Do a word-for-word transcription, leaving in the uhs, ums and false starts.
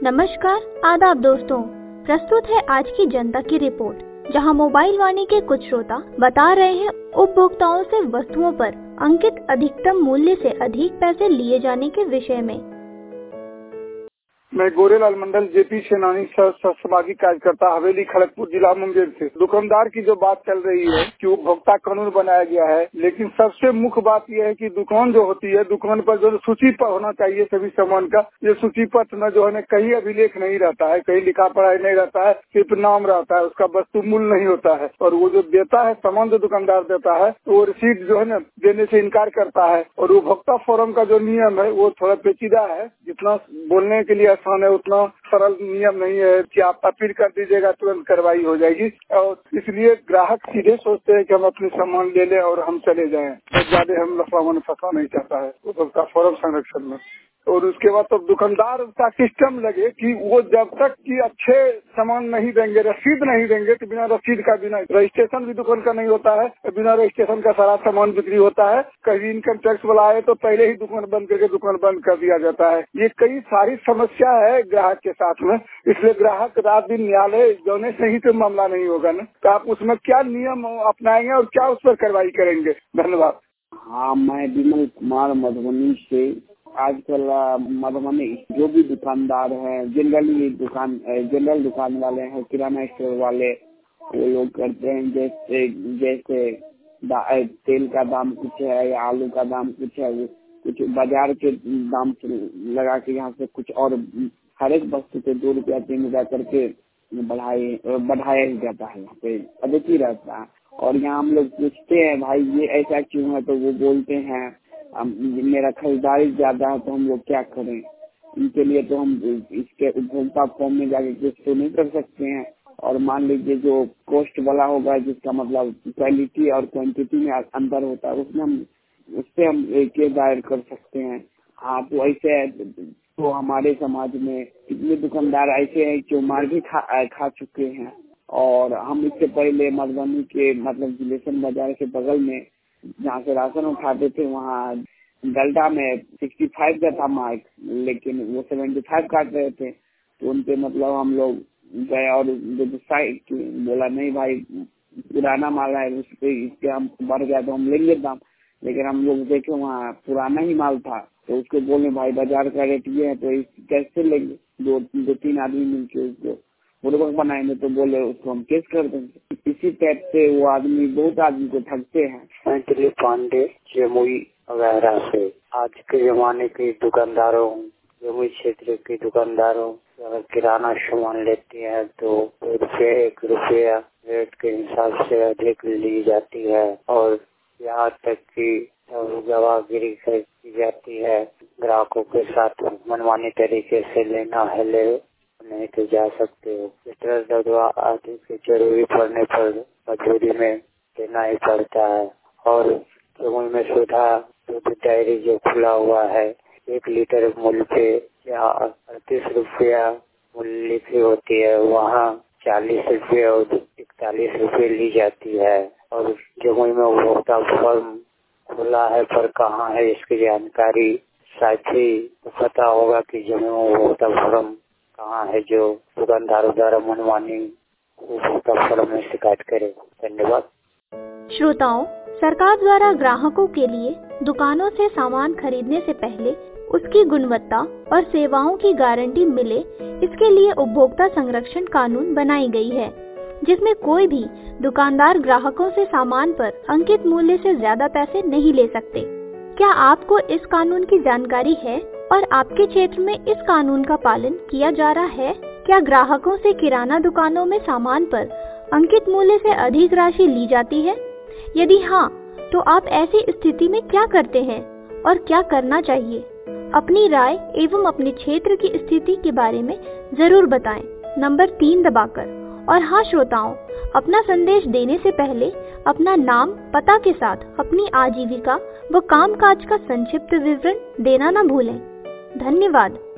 नमस्कार, आदाब दोस्तों। प्रस्तुत है आज की जनता की रिपोर्ट, जहां मोबाइल वाणी के कुछ श्रोता बता रहे हैं उपभोक्ताओं से वस्तुओं पर अंकित अधिकतम मूल्य से अधिक पैसे लिए जाने के विषय में। मैं गोरेलाल मंडल जेपी सेनानी सामाजिक कार्यकर्ता हवेली खड़गपुर जिला मुंगेर से। दुकानदार की जो बात चल रही है कि उपभोक्ता कानून बनाया गया है, लेकिन सबसे मुख्य बात यह है कि दुकान जो होती है, दुकान पर जो सूची पर होना चाहिए सभी सामान का, ये सूची पत्र में जो है कहीं अभिलेख नहीं रहता है, कहीं लिखा पढ़ाई नहीं रहता है, सिर्फ नाम रहता है, उसका वस्तु मूल्य नहीं होता है। और वो जो देता है सामान, जो दुकानदार देता है, तो वो रिसीट जो है ना देने से इनकार करता है। और उपभोक्ता फोरम का जो नियम है वो थोड़ा पेचीदा है, जितना बोलने के लिए आसान है उतना सरल नियम नहीं है कि आप अपील कर दीजिएगा तुरंत कार्रवाई हो जाएगी। और इसलिए ग्राहक सीधे सोचते हैं कि हम अपने सामान ले लें और हम चले जाएं। तो ज्यादा हम लफड़ा में फंसा नहीं चाहता है उपभोक्ता फोरम संरक्षण में। और उसके बाद तो दुकानदार का सिस्टम लगे कि वो जब तक कि अच्छे सामान नहीं देंगे, रसीद नहीं देंगे, तो बिना रसीद का, बिना रजिस्ट्रेशन भी दुकान का नहीं होता है, बिना रजिस्ट्रेशन का सारा सामान बिक्री होता है। कहीं इनकम टैक्स वाला आए तो पहले ही दुकान बंद करके दुकान बंद कर दिया जाता है। ये कई सारी समस्या है ग्राहक के साथ में, इसलिए ग्राहक रात दिन न्यायालय जाने से ही तो मामला नहीं होगा ना। तो आप उसमें क्या नियम अपनाएंगे और क्या उस पर कार्रवाई करेंगे? धन्यवाद। हाँ, मैं विमल कुमार मधुबनी से। आजकल मधुबनी जो भी दुकानदार हैं, जनरली दुकान जनरल दुकान वाले हैं, किराना स्टोर वाले, वो लोग करते हैं जैसे जैसे तेल का दाम कुछ है या आलू का दाम कुछ है, कुछ बाजार के दाम से लगा के यहाँ से कुछ और हर एक वस्तु पे दो रुपया तीन रुपया करके बढ़ाए बढ़ाया ही जाता है। यहाँ पे अधिक ही रहता है। और यहाँ हम लोग पूछते हैं भाई ये ऐसा क्यों है, तो वो बोलते हैं मेरा खरीदारी ज्यादा है तो हम लोग क्या करें। इनके लिए तो हम इसके उपभोक्ता फॉर्म में जाके कुछ तो नहीं कर सकते हैं। और मान लीजिए जो कॉस्ट वाला होगा, जिसका मतलब क्वालिटी और क्वांटिटी में अंतर होता है, उसमें हम उससे हम केस दायर कर सकते हैं। हाँ, तो ऐसे तो हमारे समाज में कितने दुकानदार ऐसे हैं जो मार भी खा, खा चुके हैं। और हम इससे पहले मधुबनी के मतलब जिलेशन बाजार के बगल में जहाँ से राशन उठाते थे, वहाँ डल्टा में सिक्सटी फाइव का था मार्क, लेकिन वो सेवेंटी फाइव काट रहे थे। तो उनपे मतलब हम लोग गए और बोला नहीं भाई पुराना माल है, उस पे इसके हम बढ़ गया तो हम लेंगे दाम। लेकिन हम लोग देखे वहाँ पुराना ही माल था, तो उसको बोले भाई बाजार का रेट ये है तो कैसे लेंगे। दो दो तीन आदमी मिलके उसको बुर्बक बनाएंगे, तो बोले उसको हम केस कर देंगे। इसी टाइप से वो आदमी बहुत आदमी को ठगते हैं। मैं दिलीप पांडे जमुई वगैरह से। आज के जमाने के दुकानदारों, जमुई क्षेत्र के दुकानदारों अगर किराना सामान लेते हैं तो दो रुपये एक रुपया रेट के हिसाब से अधिक ली जाती है। और यहाँ तक कि गवाहगिरी की जाती है। ग्राहकों के साथ मनमानी तरीके से लेना है ले, नहीं तो जा सकते हो। पेट्रोल दवा आदि की जरूरी पड़ने पर मजबूरी में देना ही पड़ता है। और जमुई में सुधा दूध डेयरी जो खुला हुआ है, एक लीटर मूल्य पे या अड़तीस रुपया मूल्य लिखी होती है, वहाँ चालीस रुपये और इकतालीस रुपये ली जाती है। और जमुई में उपभोक्ता फॉर्म खुला है, पर कहाँ है इसकी जानकारी साथ ही पता होगा कि जमुई में उपभोक्ता फॉर्म कहाँ है जो दुकानदारों द्वारा मनमानी उपभोक्ता फोरम में शिकायत करे। धन्यवाद। श्रोताओं, सरकार द्वारा ग्राहकों के लिए दुकानों से सामान खरीदने से पहले उसकी गुणवत्ता और सेवाओं की गारंटी मिले, इसके लिए उपभोक्ता संरक्षण कानून बनाई गई है, जिसमें कोई भी दुकानदार ग्राहकों से सामान पर अंकित मूल्य से ज्यादा पैसे नहीं ले सकते। क्या आपको इस कानून की जानकारी है और आपके क्षेत्र में इस कानून का पालन किया जा रहा है? क्या ग्राहकों से किराना दुकानों में सामान पर अंकित मूल्य से अधिक राशि ली जाती है? यदि हाँ, तो आप ऐसी स्थिति में क्या करते हैं और क्या करना चाहिए? अपनी राय एवं अपने क्षेत्र की स्थिति के बारे में जरूर बताएं, नंबर तीन दबाकर। और हाँ श्रोताओं, अपना संदेश देने से पहले अपना नाम, पता के साथ अपनी आजीविका व कामकाज का संक्षिप्त विवरण देना न भूलें। धन्यवाद।